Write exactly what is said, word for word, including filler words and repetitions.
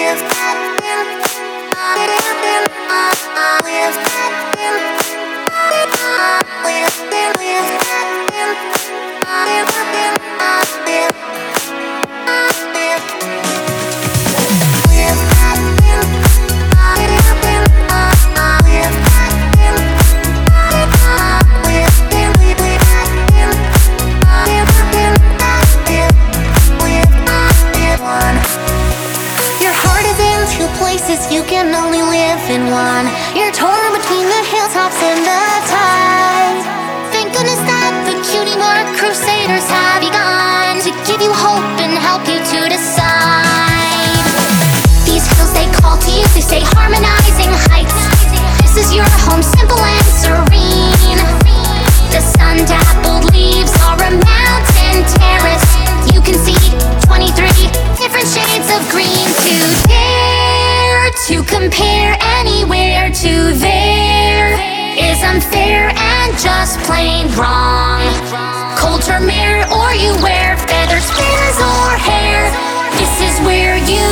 You can only live in one. You're torn between the hilltops and the tide. Thank goodness that the cutie mark crusaders have begun to give you hope and help you to decide. These hills they call to you, they say harmonizing heights. This is your home, simple and serene. The sun-dappled leaves are a mountain terrace. You can see twenty-three different shades of green. To compare anywhere to there is unfair and just plain wrong. Cold Termere, or you wear feathers, fins, or hair. This is where you